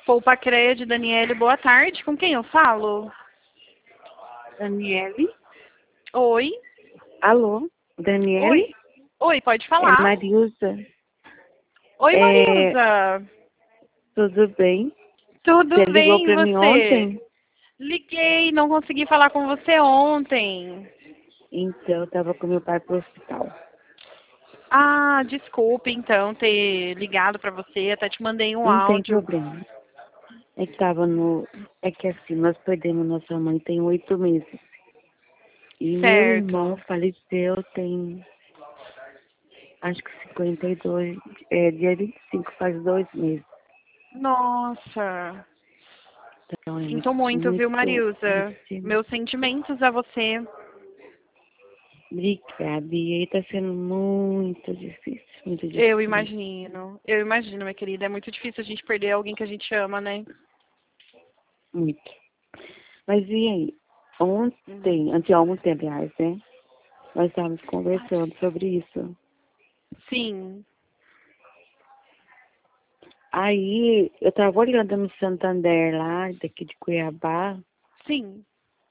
Polpa Cred, Daniele, boa tarde. Com quem eu falo? Daniele? Oi? Alô? Daniele? Oi? Oi, pode É falar. Marilza. Oi, É, Marilza. tudo bem? Tudo Você ligou bem, e para mim você? ontem? Liguei, não consegui falar com você ontem. Então, eu estava com meu pai pro hospital. Ah, desculpe então ter ligado pra você, até te mandei um Não tem áudio. problema. É que tava no... É que assim, nós perdemos nossa mãe tem 8 meses. E meu irmão Certo. faleceu tem, acho que 52, dia 25, faz 2 meses. Nossa, Então é sinto muito, viu, muito Marilza? difícil. Meus sentimentos a você. Obrigada. E aí tá sendo muito difícil, muito difícil. Eu imagino, minha querida. É muito difícil a gente perder alguém que a gente ama, né? Muito. Mas e aí? Uhum. Anteontem, aliás, né? Nós estávamos conversando sobre isso. Sim, Aí eu estava olhando no Santander lá, daqui de Cuiabá. sim.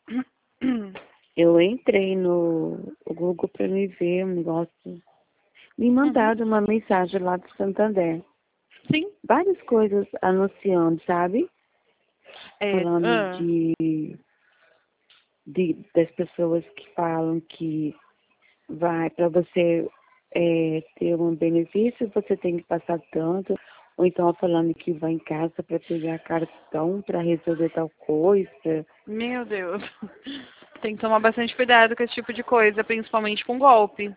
Eu entrei no Google para me ver um negócio. Me Uhum. mandaram uma mensagem lá do Santander. Sim. Várias coisas anunciando, sabe? É, Falando das pessoas que falam que vai para você ter um benefício, você tem que passar tanto, ou então falando que vai em casa para pegar cartão para resolver tal coisa. meu Deus. Tem que tomar bastante cuidado com esse tipo de coisa, principalmente com golpe.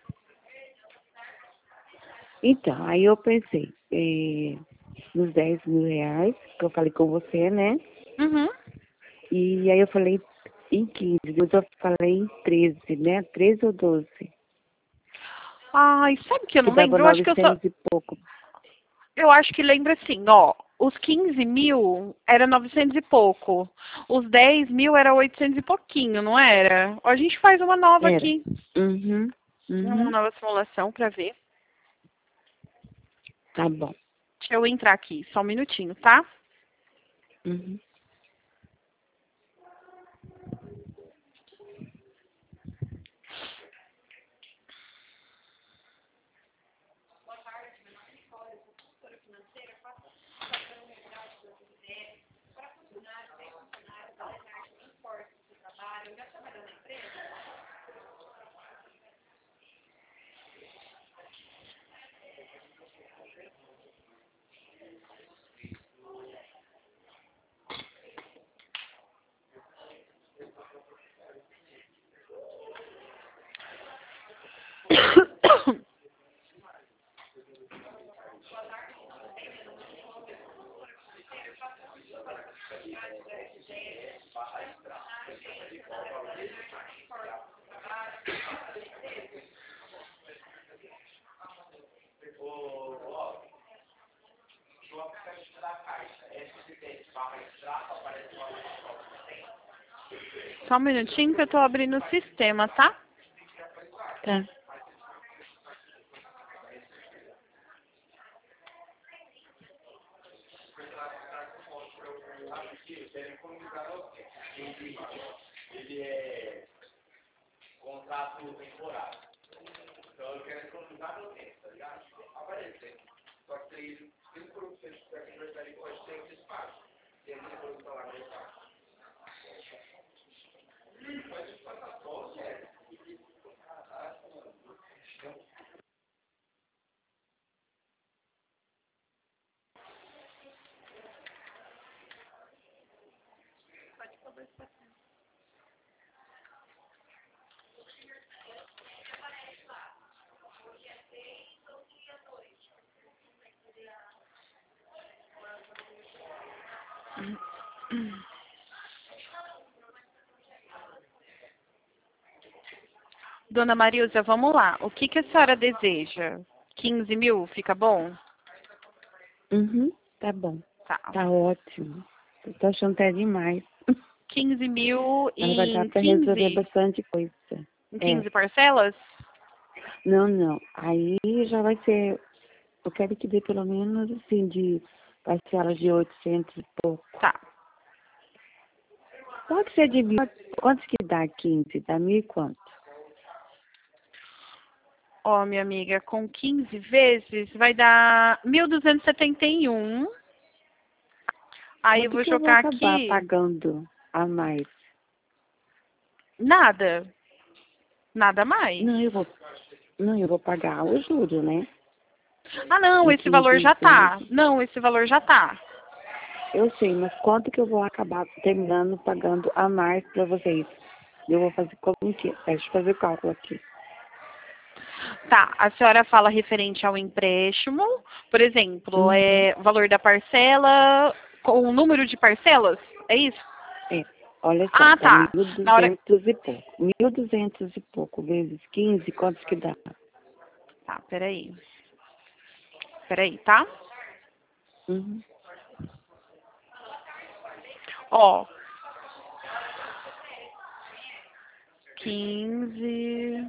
Então, aí eu pensei, nos 10 mil reais, que eu falei com você, né? Uhum. E aí eu falei em 15, depois eu falei em 13, né? 13 ou 12, Ai, sabe que eu que não dava lembro? Eu acho que eu só. 900 e pouco. Eu acho que lembra assim, ó. Os 15 mil era 900 e pouco. Os 10 mil era 800 e pouquinho, não era? Ó, a gente faz uma nova Era. aqui. Uhum, Uma uhum, nova simulação pra ver. tá bom. Deixa eu entrar aqui, só um minutinho, tá? Uhum. Só um minutinho que eu tô abrindo o sistema, tá? Tá. Dona Marilza, vamos lá. O que que a senhora deseja? 15 mil, fica bom? Uhum, tá bom. Tá. Tá ótimo. Eu tô achando até demais. 15 mil Mas vai dar em pra resolver 15? bastante coisa. Em É. 15 parcelas? Não, não. Aí já vai ser. Eu quero que dê pelo menos assim de parcela de 800 e pouco. Tá. Pode ser de 1.000. Quanto que dá 15? Dá 1.000 e quanto? Ó, minha amiga, com 15 vezes vai dar 1.271. Aí eu Quanto vou que eu vou jogar acabar aqui. pagando a mais? Nada. Nada mais. Não, eu vou pagar o juro, né? Ah, não, Em esse valor 15 já tá. vezes. Não, esse valor já tá. Eu sei, mas quanto que eu vou acabar terminando pagando a mais para vocês? Eu vou fazer como que? Deixa eu fazer o cálculo aqui. Tá, a senhora fala referente ao empréstimo, por exemplo, Uhum. o valor da parcela com o número de parcelas, é isso? É, olha só, Ah, dá tá. Na hora. 1.200 e pouco. 1.200 e pouco vezes 15, quantos que dá? Tá, peraí. Peraí, tá? Uhum. Ó, 15.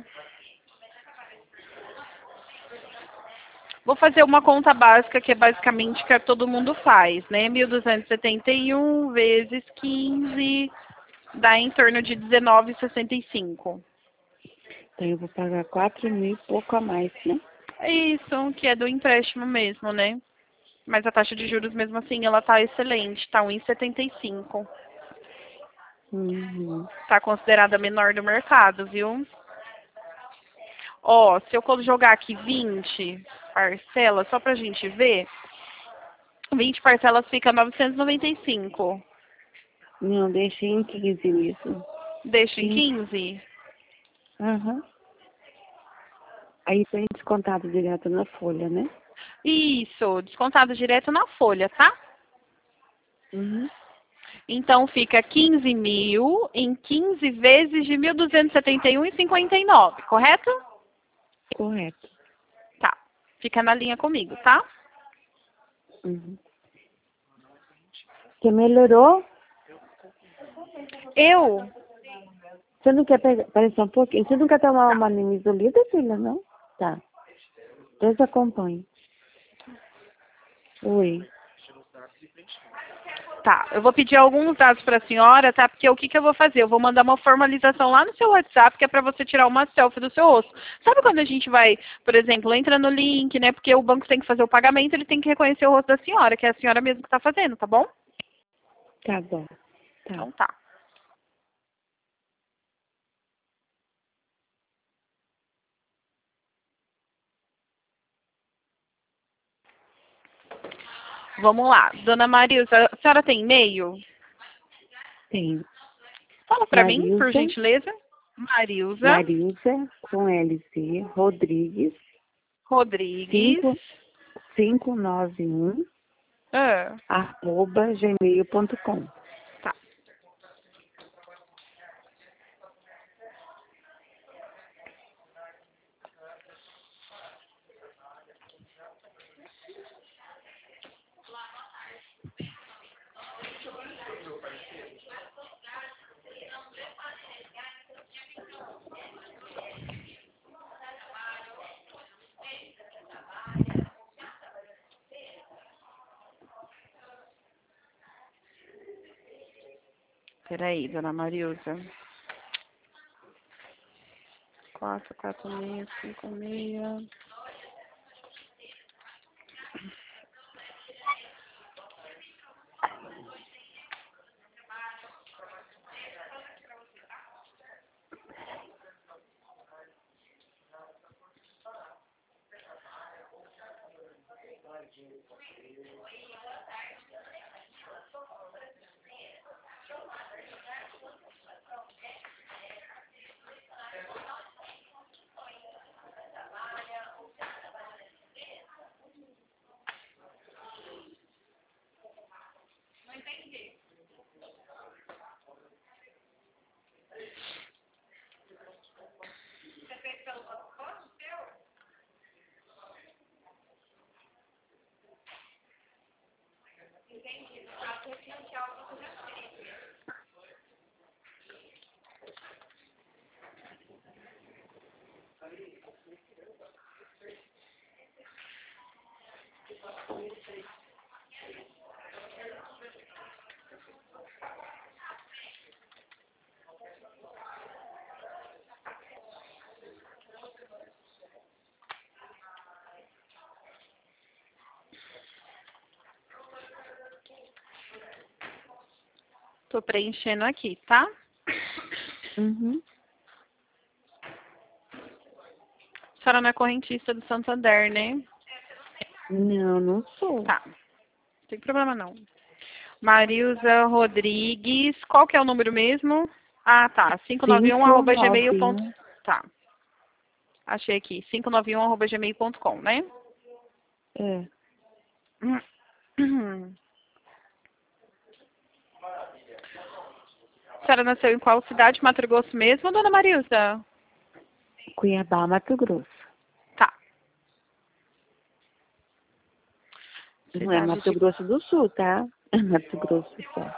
Vou fazer uma conta básica, que é basicamente que todo mundo faz, né? 1.271 vezes 15 dá em torno de 19,65. Então eu vou pagar 4.000 e pouco a mais, né? É isso, que é do empréstimo mesmo, né? Mas a taxa de juros, mesmo assim, ela tá excelente, tá 1,75. Uhum. Tá considerada a menor do mercado, viu? Ó, se eu jogar aqui 20 parcelas, só pra gente ver, 20 parcelas fica 995. Não, deixei em 15 mesmo. Deixa em 15. 15? Aham. Aí tem descontado direto na folha, né? Isso, descontado direto na folha, tá? Uhum. Então fica 15 mil em 15 vezes de 1.271,59, correto? Correto. Tá. Fica na linha comigo, tá? Uhum. Você melhorou? Eu. Você não quer pegar, parece um pouquinho, você não quer tomar Tá. uma nimesulida, filha, não? Tá. Deus acompanhe. Oi. Tá, eu vou pedir alguns dados para a senhora, tá? Porque o que, que eu vou fazer? Eu vou mandar uma formalização lá no seu WhatsApp, que é para você tirar uma selfie do seu rosto. Sabe quando a gente vai, por exemplo, entra no link, né? Porque o banco tem que fazer o pagamento, ele tem que reconhecer o rosto da senhora, que é a senhora mesmo que está fazendo, tá bom? Tá bom. Tá. Então tá. Vamos lá. Dona Marilza, a senhora tem e-mail? Tem Fala para mim, por Marilza, gentileza. Marilza Marilza com LZ, Rodrigues, Rodrigues. 5591, Ah, @gmail.com. tá. Peraí, dona Marilza. 44656. Tô preenchendo aqui, tá? Uhum. A senhora não é correntista do Santander, né? Não, não sou. Tá. Não tem problema não. Marilza Rodrigues. Qual que é o número mesmo? Ah, tá. 591@gmail. 591. Tá. Achei aqui. 591@gmail.com, né? É. A senhora nasceu em qual cidade? Mato Grosso mesmo, dona Marilza? Cuiabá, Mato Grosso. Tá. Não é Mato Grosso do Sul, tá? É Mato Grosso só.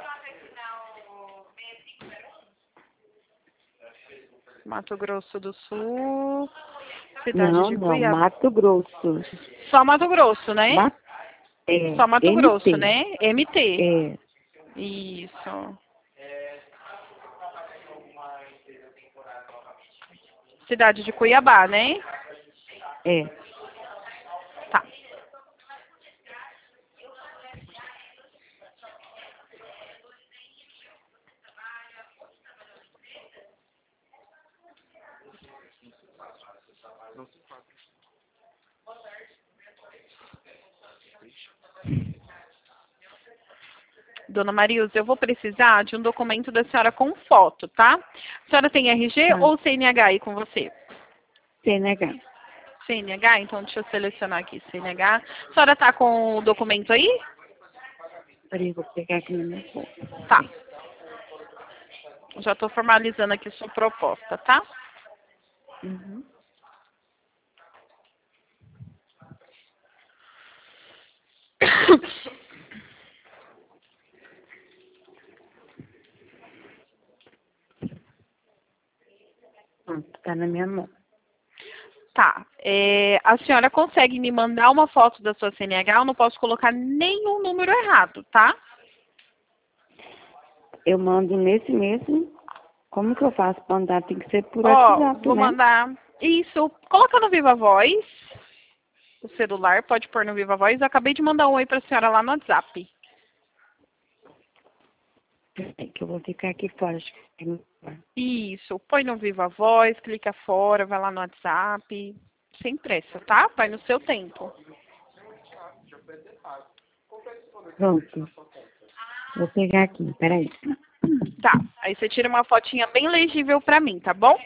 Mato Grosso do Sul. Cidade de Não, Cuiabá. Mato Grosso. Só Mato Grosso, né? Só Mato MT. Grosso, né? MT. É. Isso. Cidade de Cuiabá, né? É. Tá. Dona Marilza, eu vou precisar de um documento da senhora com foto, tá? A senhora tem RG Tá. ou CNH aí com você? CNH. CNH? Então deixa eu selecionar aqui CNH. A senhora tá com o documento aí? Peraí, vou pegar aqui na minha foto. Tá. Já estou formalizando aqui sua proposta, tá? Uhum. Pronto, tá na minha mão. Tá. A senhora consegue me mandar uma foto da sua CNH? Eu não posso colocar nenhum número errado, tá? Eu mando nesse mesmo. Como que eu faço pra mandar? Tem que ser por Ó, WhatsApp, vou né? mandar. Isso. Coloca no Viva Voz. O celular, pode pôr no Viva Voz. Eu acabei de mandar um oi pra senhora lá no WhatsApp. Peraí, que eu vou ficar aqui fora. Acho que é melhor. Isso. Põe no Viva Voz, clica fora, vai lá no WhatsApp. Sem pressa, tá? Vai no seu tempo. Pronto. Vou pegar aqui, peraí. Tá. Aí você tira uma fotinha bem legível pra mim, tá bom?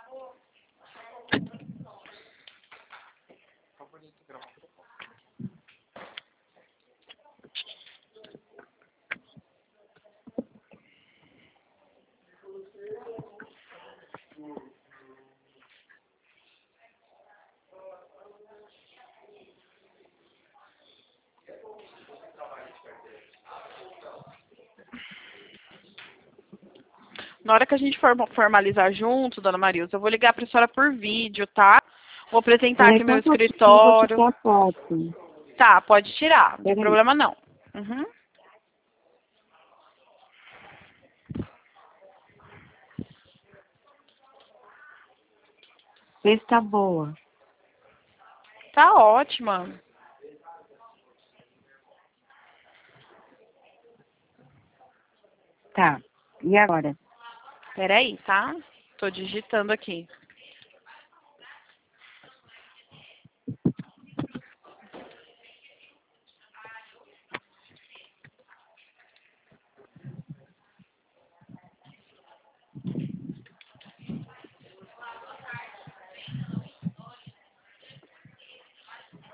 Na hora que a gente for formalizar junto, dona Marilza, eu vou ligar pra senhora por vídeo, tá? Vou apresentar aqui meu Só um pouquinho, eu vou escritório. tirar a foto. Tá, pode tirar. Não tem Peraí. problema não. Uhum. Vê se tá boa. Tá ótima. Tá. E agora? Peraí, tá? Tô digitando aqui.